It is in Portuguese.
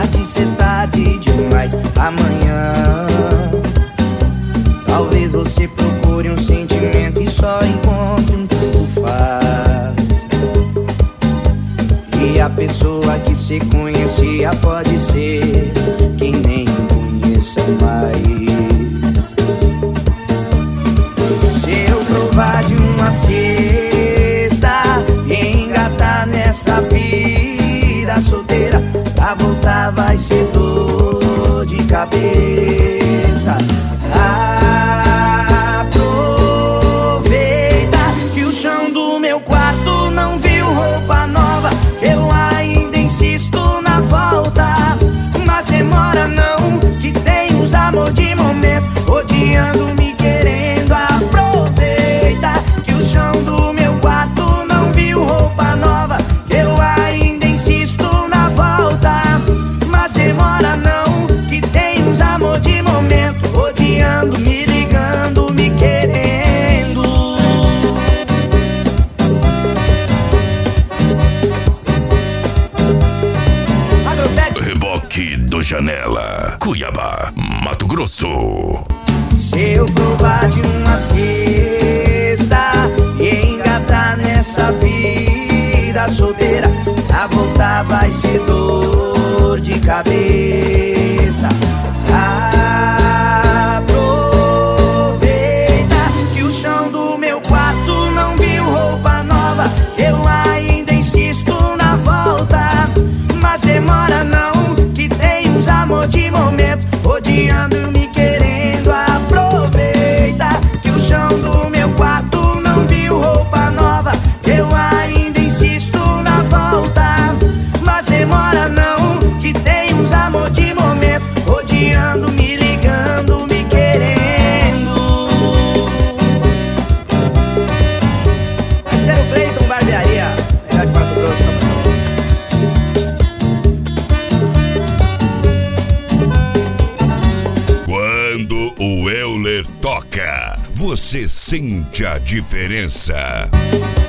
pode ser tarde demais. Amanhã talvez você procure um sentimento e só encontre um tanto faz. E a pessoa que cê conhecia pode ser quem nem conheça mais. Se eu provar de uma cesta e engatar nessa vida solteira, pra voltar vai ser dor de cabeça. Aproveita que o chão do meu quarto não viu roupa nova. Eu ainda insisto na volta, mas demora não, que tem uns amor de momento, odiando, me querendo. Aproveita que o chão do meu quarto não viu roupa nova. Eu ainda insisto na volta, mas demora não, que tem uns amor de momento, odiando, me ligando, me querendo. Reboque do Janela, Cuiabá, Mato Grosso. Se eu provar de uma cesta e engatar nessa vida solteira, a voltar vai ser dor de cabeça. Aproveita que o chão do meu quarto não viu roupa nova. Eu ainda insisto na volta, mas demora não, que tem uns amor de momento, odiando e me querendo. Aproveita que o chão do meu quarto não viu roupa nova. Eu ainda insisto na volta, mas demora não, que tem uns amor de momento, odiando, me ligando, me querendo. Esse é o Cleiton Barbearia, melhor de Mato Grosso. Quando o Euler toca, você sente a diferença.